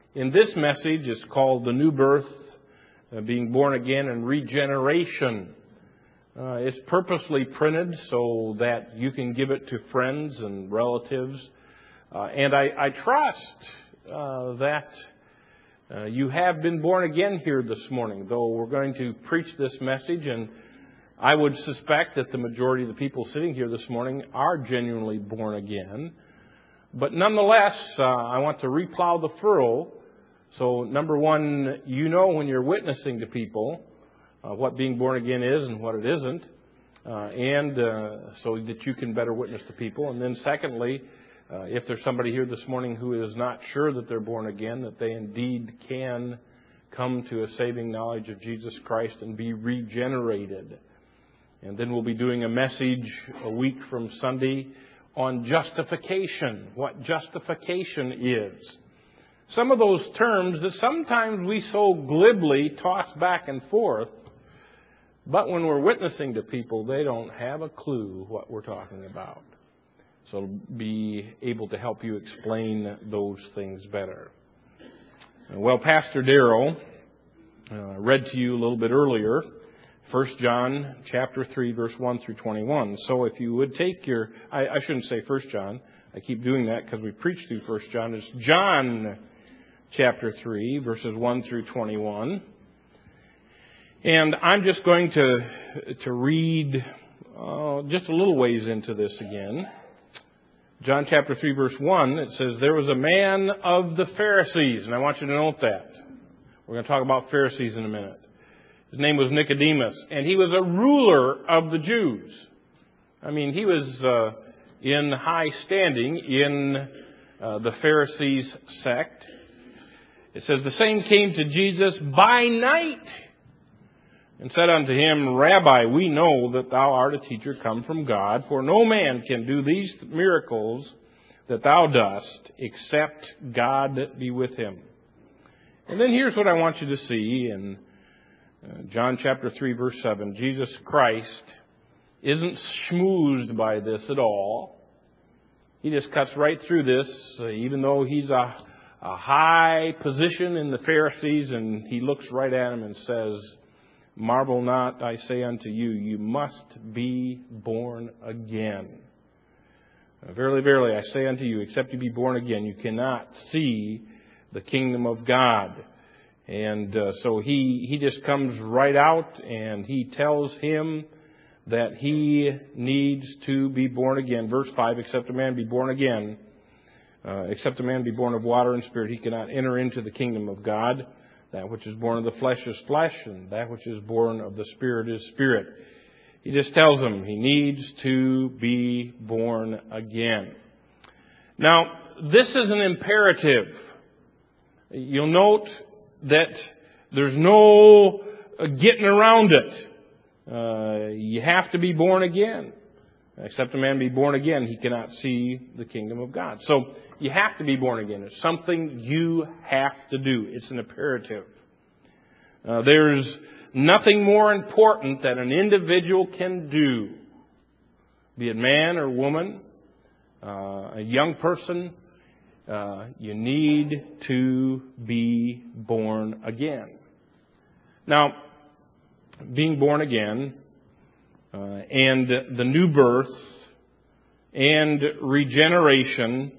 In this message, it's called The New Birth, Being Born Again, and Regeneration. It's purposely printed so that you can give it to friends and relatives. And I trust that you have been born again here this morning, though we're going to preach this message, and I would suspect that the majority of the people sitting here this morning are genuinely born again. But nonetheless, I want to replow the furrow. So, number one, you know when you're witnessing to people what being born again is and what it isn't, and so that you can better witness to people. And then secondly, if there's somebody here this morning who is not sure that they're born again, that they indeed can come to a saving knowledge of Jesus Christ and be regenerated. And then we'll be doing a message a week from Sunday on justification, what justification is. Some of those terms that sometimes we so glibly toss back and forth, but when we're witnessing to people, they don't have a clue what we're talking about. So I'll be able to help you explain those things better. Well, Pastor Darrell read to you a little bit earlier, 1 John chapter 3, verse 1 through 21. So if you would take your, I shouldn't say 1 John. I keep doing that because we preach through 1 John. It's John chapter 3, verses 1 through 21. And I'm just going to read just a little ways into this again. John chapter 3, verse 1, it says, "There was a man of the Pharisees," and I want you to note that. We're going to talk about Pharisees in a minute. His name was Nicodemus, and he was a ruler of the Jews. I mean, he was in high standing in the Pharisees sect. It says, "The same came to Jesus by night and said unto him, Rabbi, we know that thou art a teacher come from God, for no man can do these miracles that thou dost, except God be with him." And then here's what I want you to see in John chapter 3, verse 7. Jesus Christ isn't schmoozed by this at all. He just cuts right through this, even though he's a high position in the Pharisees, and he looks right at him and says, "Marvel not, I say unto you, you must be born again. Verily, verily, I say unto you, except you be born again, you cannot see the kingdom of God." And so he just comes right out and he tells him that he needs to be born again. Verse 5, "Except a man be born again, except a man be born of water and spirit, he cannot enter into the kingdom of God. That which is born of the flesh is flesh, and that which is born of the Spirit is spirit." He just tells him he needs to be born again. Now, this is an imperative. You'll note that there's no getting around it. You have to be born again. "Except a man be born again, he cannot see the kingdom of God." So you have to be born again. It's something you have to do. It's an imperative. There's nothing more important that an individual can do, be it man or woman, a young person. You need to be born again. Now, being born again and the new birth and regeneration,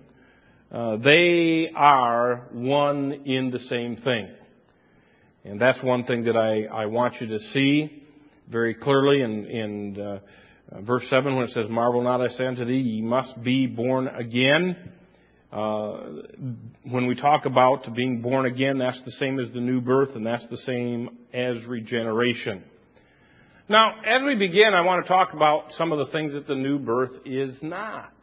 they are one in the same thing. And that's one thing that I want you to see very clearly in verse 7 when it says, "Marvel not, I say unto thee, ye must be born again." When we talk about being born again, that's the same as the new birth, and that's the same as regeneration. Now, as we begin, I want to talk about some of the things that the new birth is not.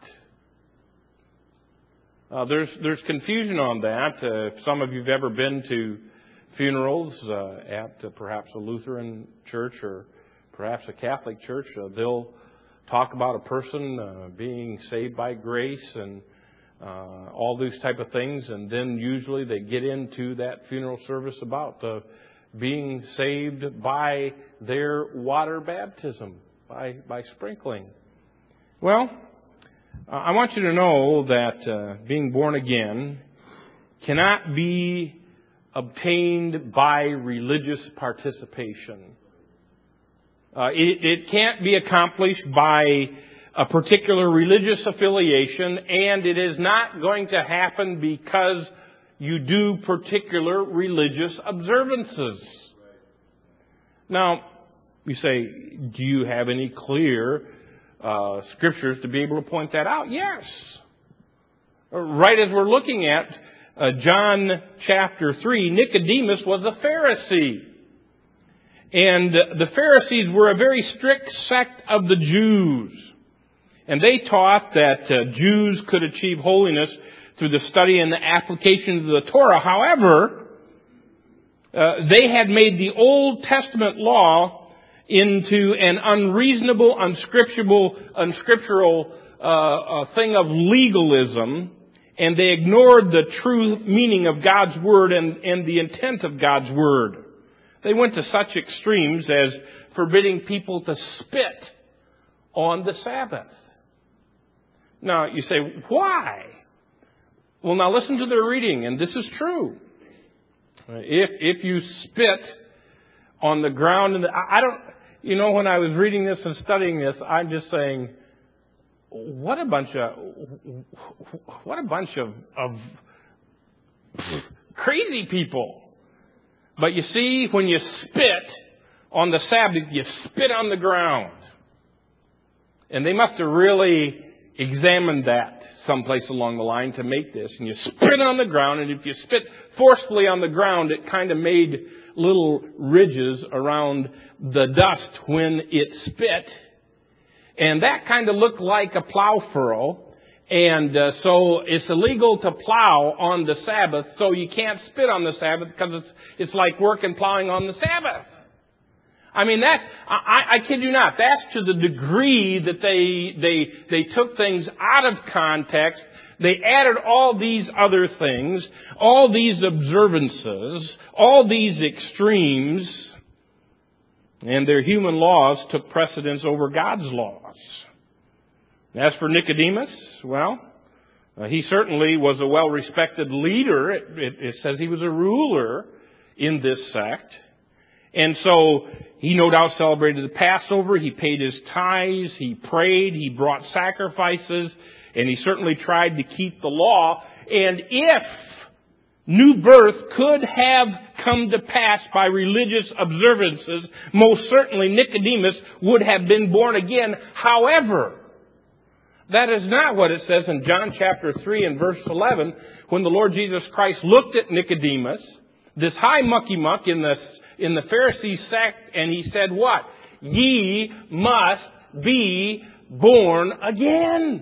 There's confusion on that. If some of you have ever been to funerals at perhaps a Lutheran church or perhaps a Catholic church, they'll talk about a person being saved by grace and all these type of things, and then usually they get into that funeral service about being saved by their water baptism, by sprinkling. Well, I want you to know that being born again cannot be obtained by religious participation. It can't be accomplished by a particular religious affiliation, and it is not going to happen because you do particular religious observances. Now, you say, do you have any clear scriptures to be able to point that out? Yes. Right as we're looking at John chapter 3, Nicodemus was a Pharisee. And the Pharisees were a very strict sect of the Jews. And they taught that Jews could achieve holiness through the study and the application of the Torah. However, they had made the Old Testament law into an unreasonable, unscriptural thing of legalism, and they ignored the true meaning of God's Word and the intent of God's Word. They went to such extremes as forbidding people to spit on the Sabbath. Now, you say, why? Well, now listen to their reading, and this is true. If you spit on the ground, when I was reading this and studying this, I'm just saying, what a bunch of crazy people. But you see, when you spit on the Sabbath, you spit on the ground. And they must have really examined that someplace along the line to make this. And you spit on the ground, and if you spit forcefully on the ground, it kind of made little ridges around the dust when it spit. And that kind of looked like a plow furrow. And so it's illegal to plow on the Sabbath, so you can't spit on the Sabbath because it's like work and plowing on the Sabbath. I mean, I kid you not, that's to the degree that they took things out of context. They added all these other things, all these observances, all these extremes, and their human laws took precedence over God's laws. As for Nicodemus, well, he certainly was a well-respected leader. It says he was a ruler in this sect. And so he no doubt celebrated the Passover. He paid his tithes. He prayed. He brought sacrifices. And he certainly tried to keep the law. And if new birth could have come to pass by religious observances, most certainly Nicodemus would have been born again. However, that is not what it says in John chapter 3 and verse 11, when the Lord Jesus Christ looked at Nicodemus, this high mucky-muck in the Pharisee sect, and he said what? Ye must be born again.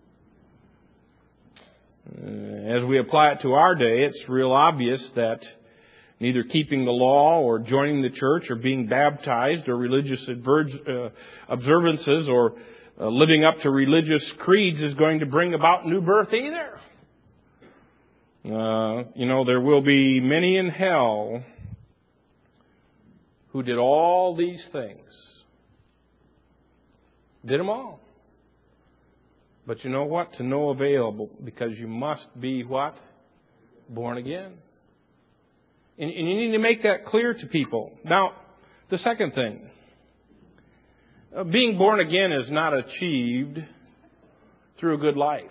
As we apply it to our day, it's real obvious that neither keeping the law or joining the church or being baptized or religious observances or living up to religious creeds is going to bring about new birth either. There will be many in hell who did all these things. Did them all. But you know what? To no avail, because you must be what? Born again. And you need to make that clear to people. Now, the second thing. Being born again is not achieved through a good life.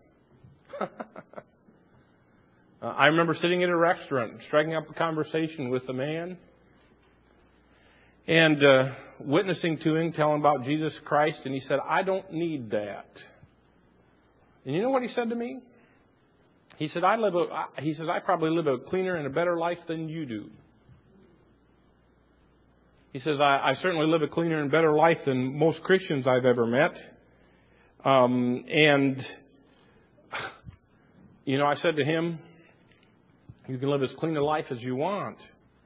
I remember sitting at a restaurant, striking up a conversation with a man, and witnessing to him, telling about Jesus Christ, and he said, I don't need that. And you know what he said to me? He said, I probably live a cleaner and a better life than you do. He says, I certainly live a cleaner and better life than most Christians I've ever met. I said to him, you can live as clean a life as you want.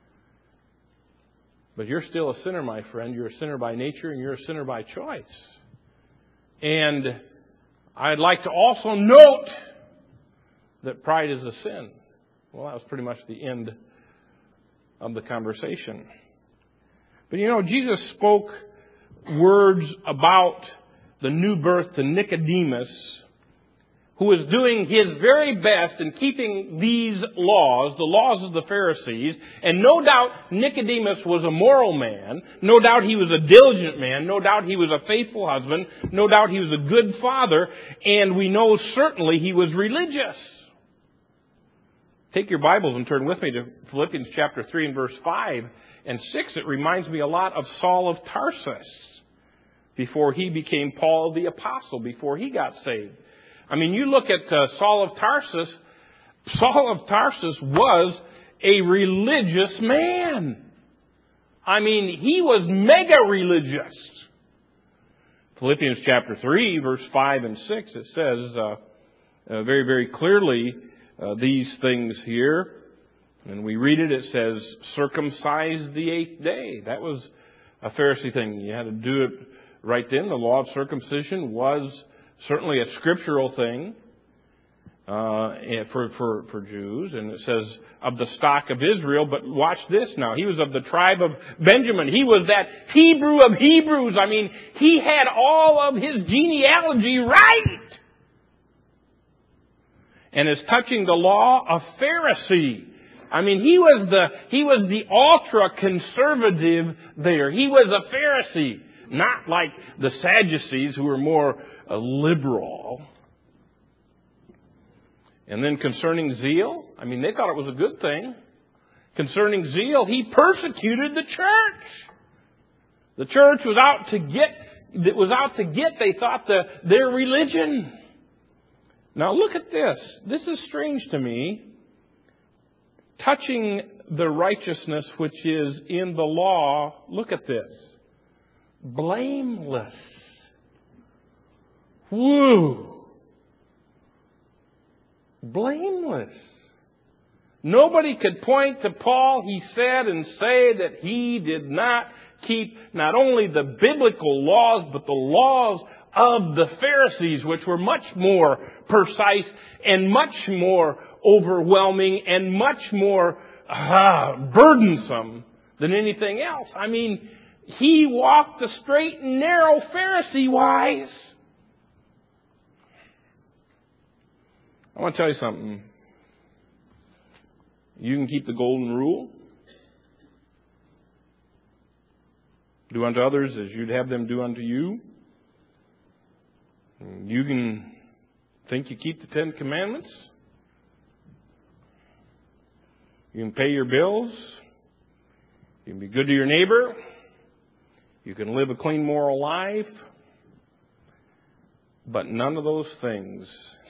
But you're still a sinner, my friend. You're a sinner by nature and you're a sinner by choice. And I'd like to also note that pride is a sin. Well, that was pretty much the end of the conversation. But Jesus spoke words about the new birth to Nicodemus who was doing his very best in keeping these laws, the laws of the Pharisees, and no doubt Nicodemus was a moral man, no doubt he was a diligent man, no doubt he was a faithful husband, no doubt he was a good father, and we know certainly he was religious. Take your Bibles and turn with me to Philippians chapter 3 and verse 5 and 6. It reminds me a lot of Saul of Tarsus before he became Paul the Apostle, before he got saved. I mean, you look at Saul of Tarsus. Saul of Tarsus was a religious man. I mean, he was mega religious. Philippians chapter 3, verse 5 and 6, it says very, very clearly these things here. And we read it, it says, circumcise the 8th day. That was a Pharisee thing. You had to do it right then. The law of circumcision was certainly a scriptural thing for Jews. And it says, of the stock of Israel. But watch this now. He was of the tribe of Benjamin. He was that Hebrew of Hebrews. I mean, he had all of his genealogy right. And as touching the law, a Pharisee. I mean, he was the ultra-conservative there. He was a Pharisee. Not like the Sadducees, who were more liberal. And then concerning zeal, I mean, they thought it was a good thing. Concerning zeal, he persecuted the church. The church was out to get, they thought, their religion. Now look at this. This is strange to me. Touching the righteousness which is in the law, look at this. Blameless. Woo! Blameless. Nobody could point to Paul, he said, and say that he did not keep not only the biblical laws, but the laws of the Pharisees, which were much more precise and much more overwhelming and much more burdensome than anything else. I mean, he walked the straight and narrow Pharisee-wise. I want to tell you something. You can keep the golden rule. Do unto others as you'd have them do unto you. You can think you keep the 10 Commandments. You can pay your bills. You can be good to your neighbor. You can live a clean moral life. But none of those things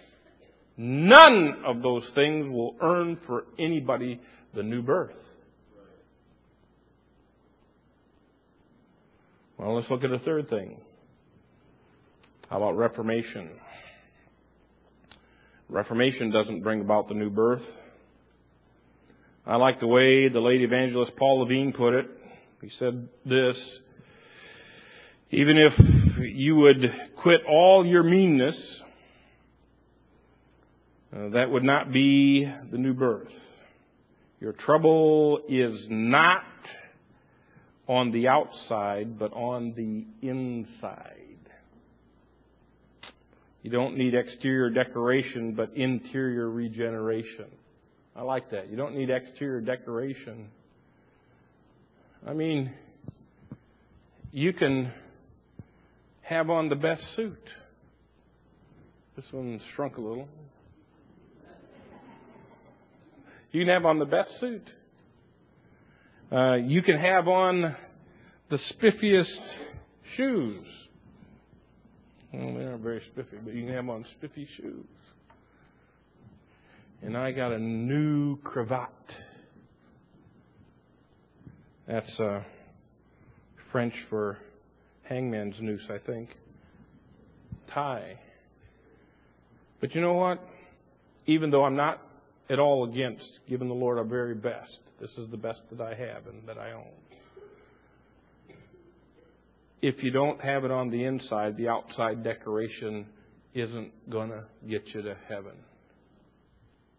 will earn for anybody the new birth. Well, let's look at a third thing. How about Reformation? Reformation doesn't bring about the new birth. I like the way the late evangelist Paul Levine put it. He said this: even if you would quit all your meanness, that would not be the new birth. Your trouble is not on the outside, but on the inside. You don't need exterior decoration, but interior regeneration. I like that. You don't need exterior decoration. I mean, you can have on the best suit. This one shrunk a little. You can have on the best suit. You can have on the spiffiest shoes. Well, they aren't very spiffy, but you can have on spiffy shoes. And I got a new cravat. That's French for hangman's noose, I think. Tie. But you know what? Even though I'm not at all against giving the Lord our very best, this is the best that I have and that I own. If you don't have it on the inside, the outside decoration isn't going to get you to heaven.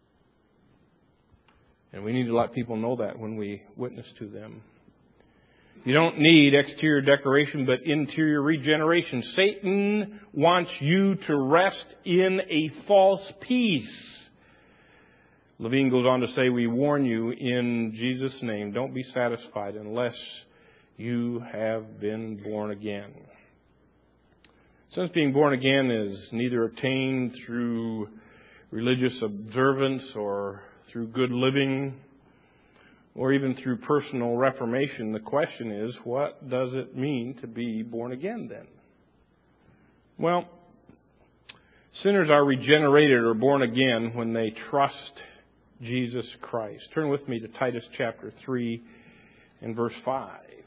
And we need to let people know that when we witness to them. You don't need exterior decoration, but interior regeneration. Satan wants you to rest in a false peace. Levine goes on to say, we warn you in Jesus' name, don't be satisfied unless you have been born again. Since being born again is neither obtained through religious observance or through good living or even through personal reformation, the question is, what does it mean to be born again then? Well, sinners are regenerated or born again when they trust Jesus Christ. Turn with me to Titus chapter 3 and verse 5.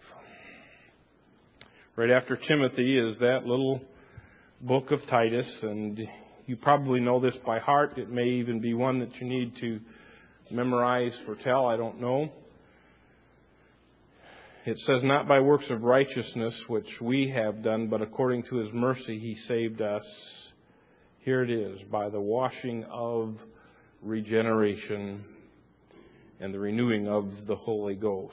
Right after Timothy is that little book of Titus, and you probably know this by heart. It may even be one that you need to memorize for tell, I don't know. It says, not by works of righteousness which we have done, but according to His mercy He saved us. Here it is, by the washing of regeneration and the renewing of the Holy Ghost.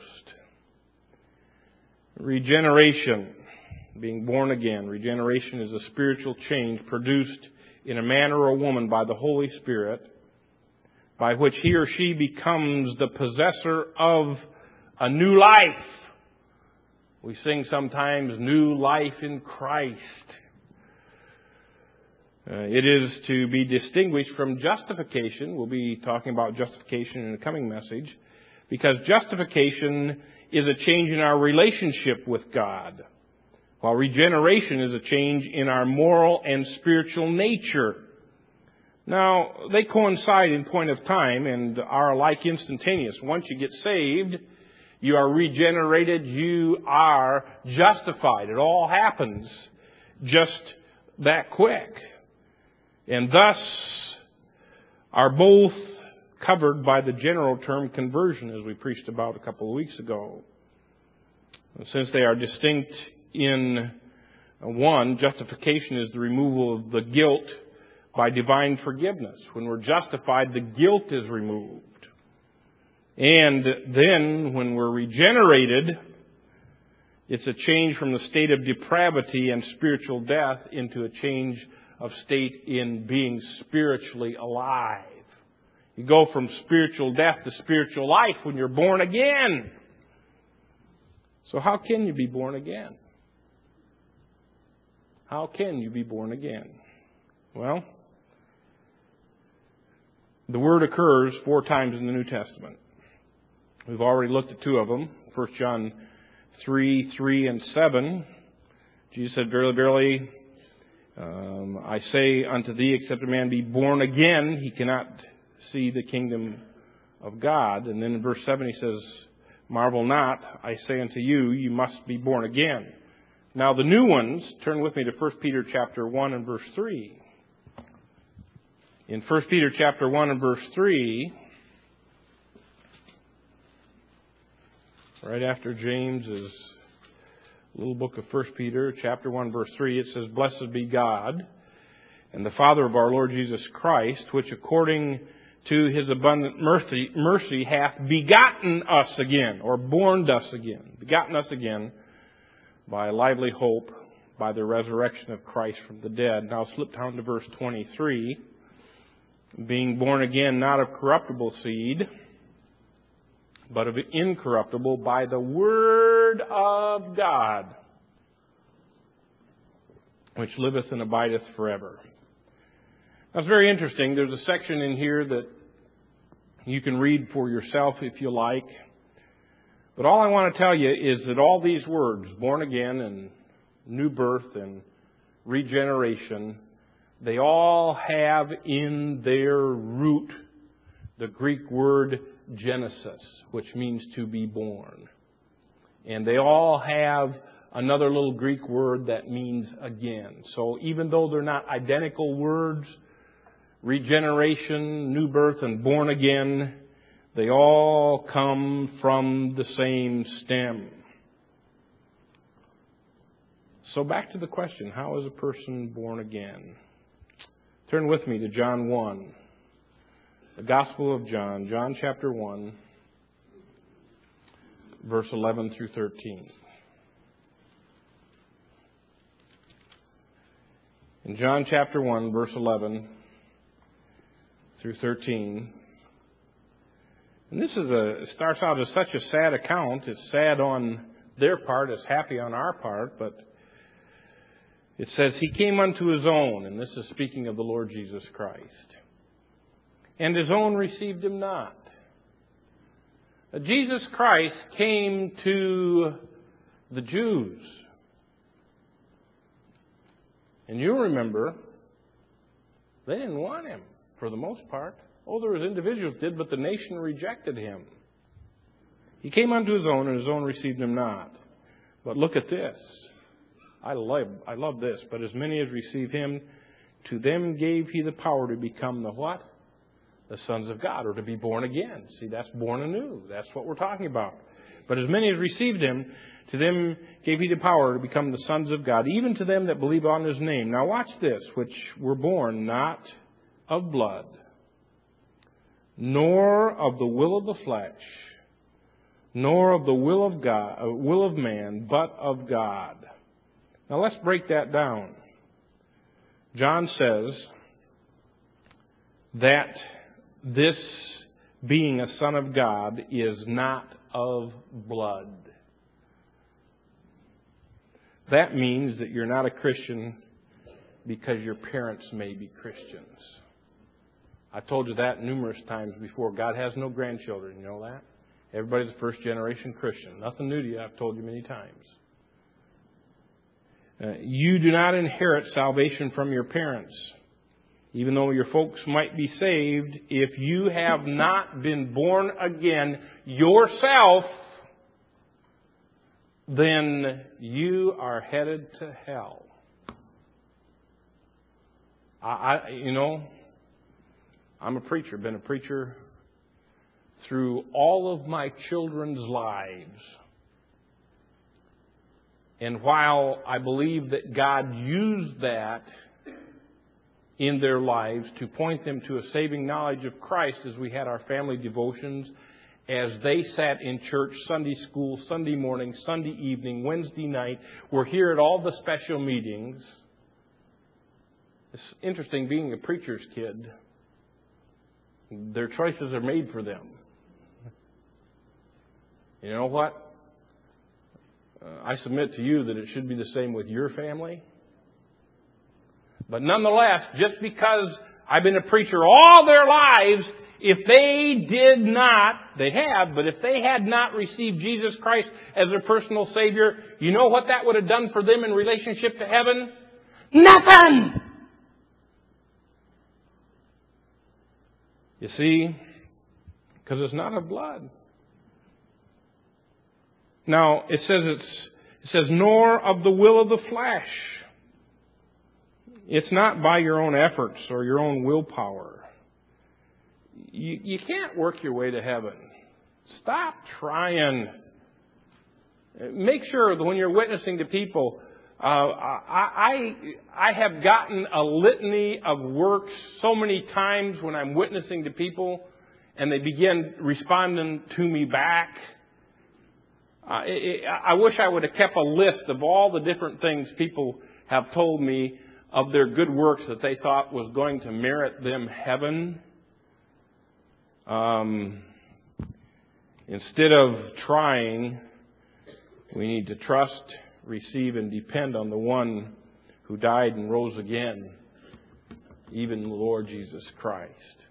Regeneration, being born again. Regeneration is a spiritual change produced in a man or a woman by the Holy Spirit, by which he or she becomes the possessor of a new life. We sing sometimes, new life in Christ. It is to be distinguished from justification. We'll be talking about justification in a coming message, because justification is a change in our relationship with God, while regeneration is a change in our moral and spiritual nature. Now, they coincide in point of time and are alike instantaneous. Once you get saved, you are regenerated, you are justified. It all happens just that quick. And thus are both covered by the general term conversion, as we preached about a couple of weeks ago. Since they are distinct in one, justification is the removal of the guilt by divine forgiveness. When we're justified, the guilt is removed. And then, when we're regenerated, it's a change from the state of depravity and spiritual death into a change of state in being spiritually alive. You go from spiritual death to spiritual life when you're born again. So how can you be born again? How can you be born again? Well, the word occurs 4 times in the New Testament. We've already looked at 2 of them. 1 John 3 and 7. Jesus said, verily, verily, I say unto thee, except a man be born again, he cannot see the kingdom of God. And then in verse 7 he says, marvel not, I say unto you, you must be born again. Now the new ones, turn with me to 1 Peter chapter 1 and verse 3. In 1 Peter chapter 1 and verse 3, right after James's little book of 1 Peter, chapter 1, verse 3, it says, blessed be God and the Father of our Lord Jesus Christ, which according to His abundant mercy hath begotten us again, or born us again, begotten us again by a lively hope, by the resurrection of Christ from the dead. Now slip down to verse 23. Being born again, not of corruptible seed, but of incorruptible, by the Word of God, which liveth and abideth forever. That's very interesting. There's a section in here that you can read for yourself if you like. But all I want to tell you is that all these words, born again and new birth and regeneration, they all have in their root the Greek word Genesis, which means to be born. And they all have another little Greek word that means again. So even though they're not identical words, regeneration, new birth, and born again, they all come from the same stem. So back to the question, how is a person born again? Turn with me to John 1. The Gospel of John, John chapter 1, verse 11 through 13. In John chapter 1, verse 11 through 13. And this starts out as such a sad account. It's sad on their part. It's happy on our part. But it says, He came unto His own. And this is speaking of the Lord Jesus Christ. And His own received Him not. Jesus Christ came to the Jews. And you remember, they didn't want Him for the most part. Oh, there was individuals did, but the nation rejected Him. He came unto His own, and His own received Him not. But look at this. I love this. But as many as received Him, to them gave He the power to become the what? The sons of God, or to be born again. See, that's born anew. That's what we're talking about. But as many as received Him, to them gave He the power to become the sons of God, even to them that believe on His name. Now watch this, which were born not of blood, nor of the will of the flesh, nor of the will of God, will of man, but of God. Now let's break that down. John says that this being a son of God is not of blood. That means that you're not a Christian because your parents may be Christians. I've told you that numerous times before. God has no grandchildren, you know that? Everybody's a first generation Christian. Nothing new to you, I've told you many times. You do not inherit salvation from your parents. Even though your folks might be saved, if you have not been born again yourself, then you are headed to hell. I'm a preacher, been a preacher through all of my children's lives. And while I believe that God used that in their lives to point them to a saving knowledge of Christ as we had our family devotions, as they sat in church, Sunday school, Sunday morning, Sunday evening, Wednesday night, we're here at all the special meetings. It's interesting being a preacher's kid. Their choices are made for them. You know what? I submit to you that it should be the same with your family. But nonetheless, just because I've been a preacher all their lives, if they did not, they have, but if they had not received Jesus Christ as their personal Savior, you know what that would have done for them in relationship to heaven? Nothing! You see, because it's not of blood. Now, it says, nor of the will of the flesh. It's not by your own efforts or your own willpower. You can't work your way to heaven. Stop trying. Make sure that when you're witnessing to people, I have gotten a litany of works so many times when I'm witnessing to people and they begin responding to me back. I wish I would have kept a list of all the different things people have told me of their good works that they thought was going to merit them heaven. Instead of trying, we need to trust, receive, and depend on the one who died and rose again, even the Lord Jesus Christ.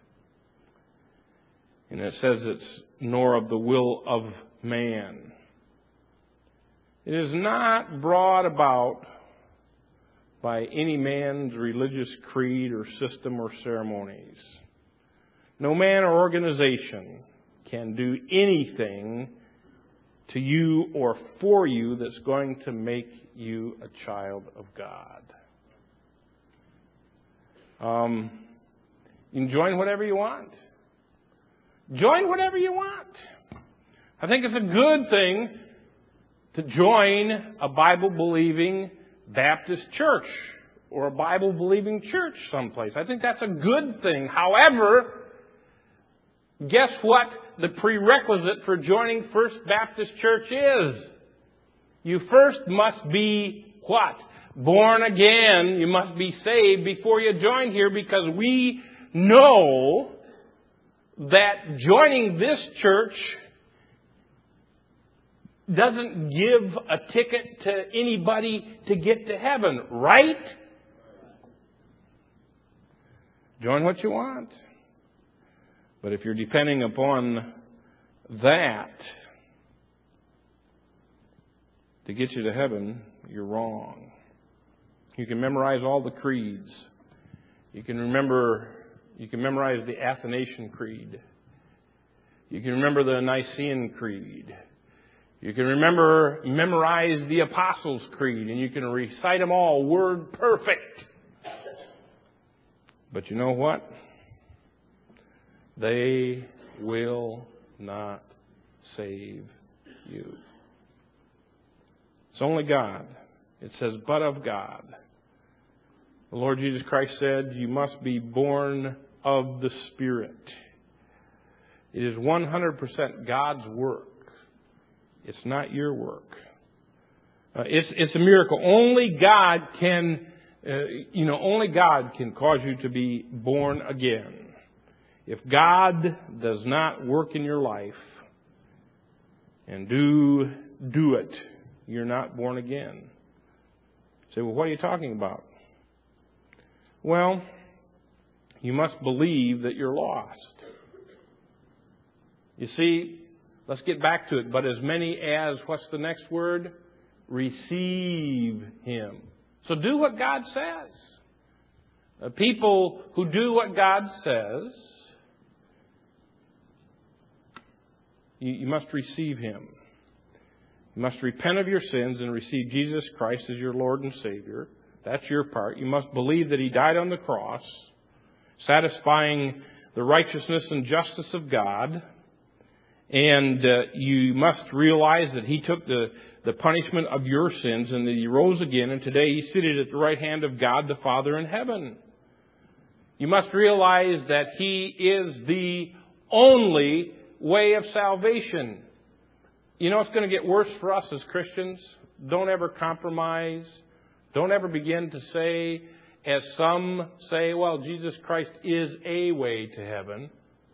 And it says it's nor of the will of man. It is not brought about by any man's religious creed or system or ceremonies. No man or organization can do anything to you or for you that's going to make you a child of God. You can join whatever you want. Join whatever you want. I think it's a good thing to join a Bible-believing Baptist church or a Bible-believing church someplace. I think that's a good thing. However, guess what the prerequisite for joining First Baptist Church is? You first must be what? born again. You must be saved before you join here, because we know that joining this church doesn't give a ticket to anybody to get to heaven, right? Join what you want. But if you're depending upon that to get you to heaven, you're wrong. You can memorize all the creeds. You can memorize the Athanasian Creed. You can remember the Nicene Creed. You can memorize the Apostles' Creed, and you can recite them all word perfect. But you know what? They will not save you. It's only God. It says, but of God. The Lord Jesus Christ said, you must be born of the Spirit. It is 100% God's work. It's not your work. It's a miracle. Only God can cause you to be born again. If God does not work in your life and do it, you're not born again. You say, well, what are you talking about? Well, you must believe that you're lost. You see, let's get back to it. But as many as, what's the next word? Receive Him. So do what God says. People who do what God says, you must receive Him. You must repent of your sins and receive Jesus Christ as your Lord and Savior. That's your part. You must believe that He died on the cross, satisfying the righteousness and justice of God. And you must realize that He took the punishment of your sins and that He rose again. And today He's seated at the right hand of God the Father in heaven. You must realize that He is the only way of salvation. You know, it's going to get worse for us as Christians. Don't ever compromise. Don't ever begin to say, as some say, well, Jesus Christ is a way to heaven.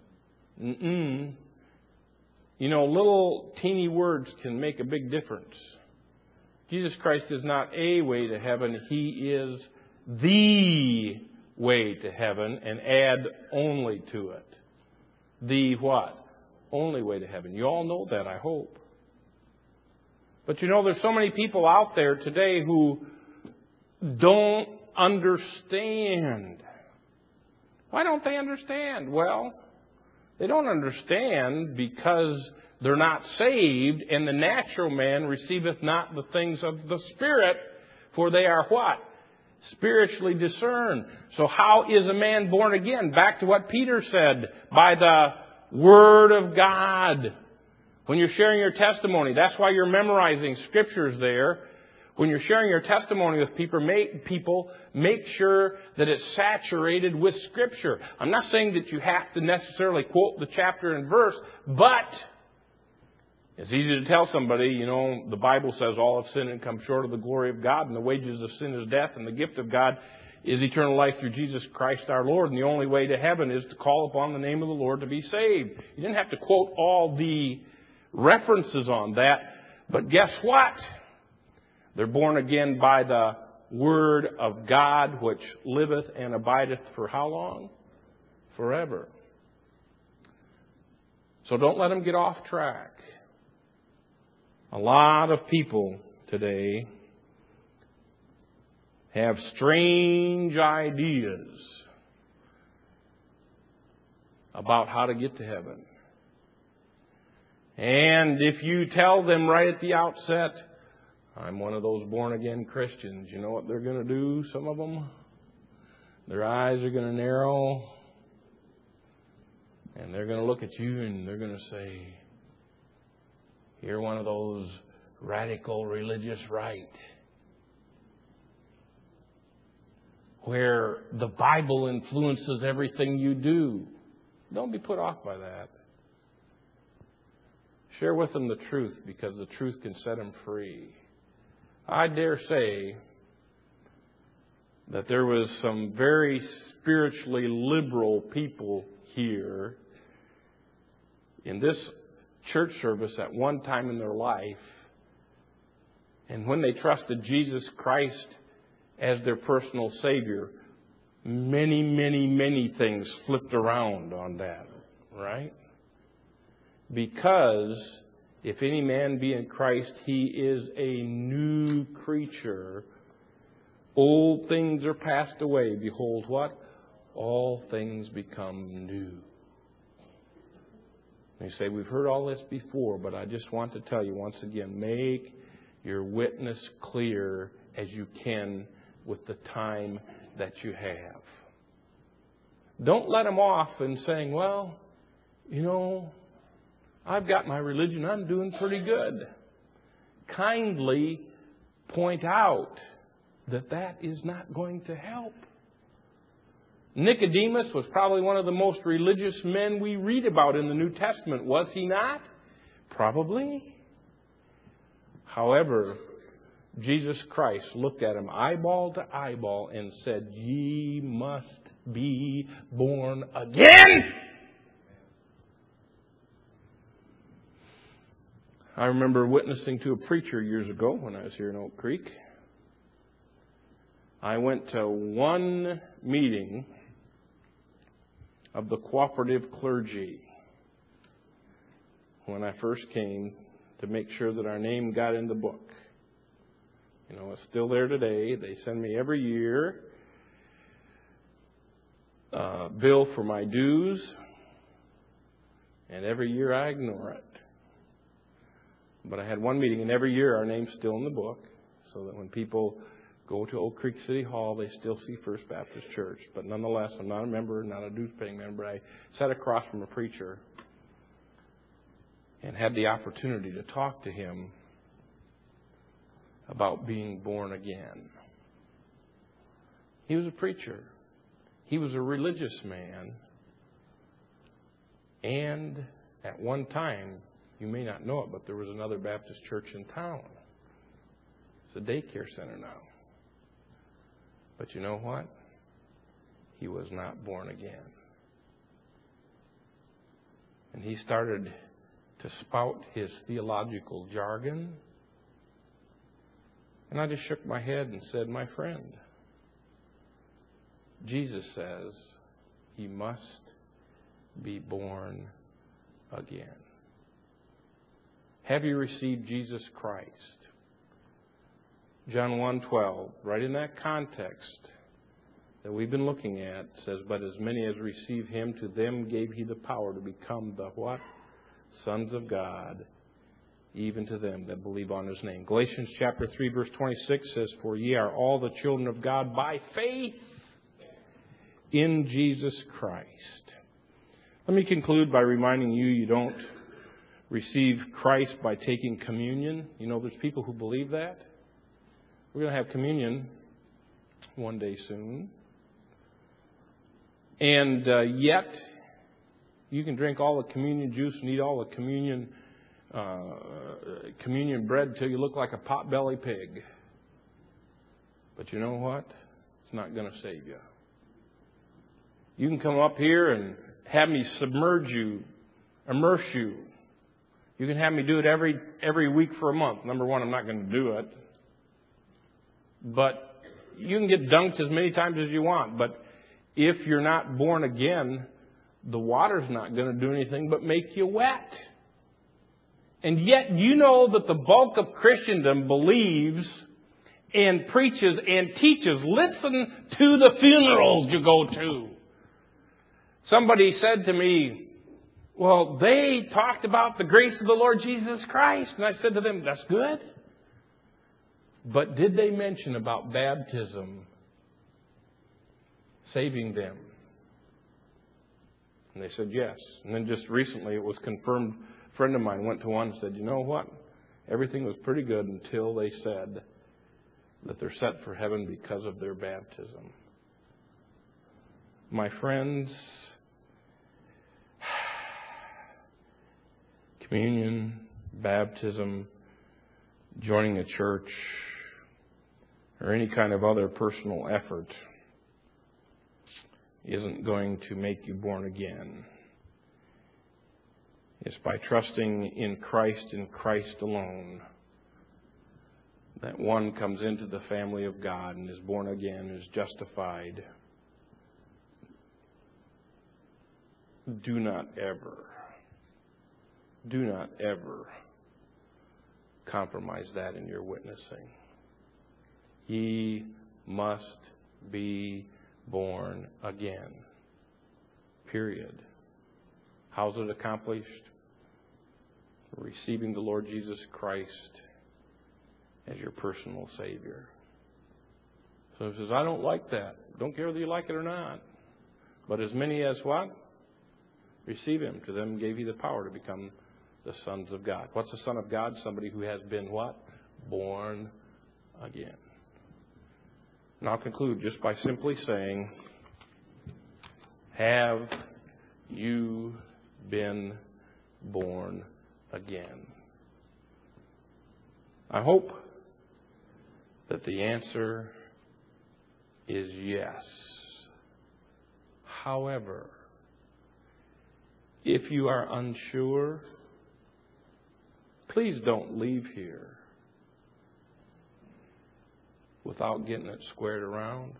You know, little teeny words can make a big difference. Jesus Christ is not a way to heaven. He is the way to heaven, and add only to it. The what? Only way to heaven. You all know that, I hope. But you know, there's so many people out there today who don't understand. Why don't they understand? Well, they don't understand because they're not saved, and the natural man receiveth not the things of the Spirit, for they are what? Spiritually discerned. So how is a man born again? Back to what Peter said, by the Word of God. When you're sharing your testimony, that's why you're memorizing scriptures there. When you're sharing your testimony with people, make sure that it's saturated with Scripture. I'm not saying that you have to necessarily quote the chapter and verse, but it's easy to tell somebody, you know, the Bible says all have sinned and come short of the glory of God, and the wages of sin is death, and the gift of God is eternal life through Jesus Christ our Lord, and the only way to heaven is to call upon the name of the Lord to be saved. You didn't have to quote all the references on that, but guess what? They're born again by the Word of God, which liveth and abideth for how long? Forever. So don't let them get off track. A lot of people today have strange ideas about how to get to heaven. And if you tell them right at the outset, I'm one of those born-again Christians, you know what they're going to do, some of them? Their eyes are going to narrow, and they're going to look at you and they're going to say, you're one of those radical religious right, where the Bible influences everything you do. Don't be put off by that. Share with them the truth, because the truth can set them free. I dare say that there was some very spiritually liberal people here in this church service at one time in their life, and when they trusted Jesus Christ as their personal Savior, many, many, many things flipped around on that, right? Because if any man be in Christ, he is a new creature. Old things are passed away. Behold, what? All things become new. They say, we've heard all this before, but I just want to tell you once again, make your witness clear as you can with the time that you have. Don't let them off in saying, well, you know, I've got my religion, I'm doing pretty good. Kindly point out that that is not going to help. Nicodemus was probably one of the most religious men we read about in the New Testament, was he not? Probably. However, Jesus Christ looked at him eyeball to eyeball and said, ye must be born again. I remember witnessing to a preacher years ago when I was here in Oak Creek. I went to one meeting of the cooperative clergy when I first came to make sure that our name got in the book. You know, it's still there today. They send me every year a bill for my dues, and every year I ignore it. But I had one meeting, and every year our name's still in the book, so that when people go to Oak Creek City Hall, they still see First Baptist Church. But nonetheless, I'm not a member, not a dues-paying member. I sat across from a preacher and had the opportunity to talk to him about being born again. He was a preacher. He was a religious man. And at one time, you may not know it, but there was another Baptist church in town. It's a daycare center now. But you know what? He was not born again. And he started to spout his theological jargon. And I just shook my head and said, my friend, Jesus says he must be born again. Have you received Jesus Christ? John 1:12, right in that context that we've been looking at, says, but as many as receive him, to them gave he the power to become the what? Sons of God, even to them that believe on his name. Galatians chapter 3, verse 26 says, for ye are all the children of God by faith in Jesus Christ. Let me conclude by reminding you, you don't receive Christ by taking communion. You know, there's people who believe that. We're going to have communion one day soon. And yet, you can drink all the communion juice and eat all the communion bread until you look like a pot-belly pig. But you know what? It's not going to save you. You can come up here and have me immerse you. You can have me do it every week for a month. Number one, I'm not going to do it. But you can get dunked as many times as you want. But if you're not born again, the water's not going to do anything but make you wet. And yet you know that the bulk of Christendom believes and preaches and teaches. Listen to the funerals you go to. Somebody said to me, well, they talked about the grace of the Lord Jesus Christ. And I said to them, that's good. But did they mention about baptism saving them? And they said yes. And then just recently it was confirmed. A friend of mine went to one and said, you know what? Everything was pretty good until they said that they're set for heaven because of their baptism. My friends, communion, baptism, joining a church or any kind of other personal effort isn't going to make you born again. It's by trusting in Christ alone, that one comes into the family of God and is born again, is justified. Do not ever compromise that in your witnessing. Ye must be born again. Period. How's it accomplished? Receiving the Lord Jesus Christ as your personal Savior. So he says, I don't like that. Don't care whether you like it or not. But as many as what? Receive Him. To them gave He the power to become the sons of God. What's a son of God? Somebody who has been what? Born again. And I'll conclude just by simply saying, have you been born again? I hope that the answer is yes. However, if you are unsure, please don't leave here without getting it squared around.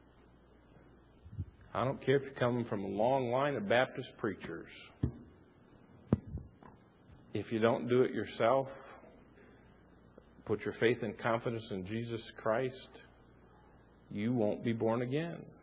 I don't care if you're coming from a long line of Baptist preachers. If you don't do it yourself, put your faith and confidence in Jesus Christ, you won't be born again.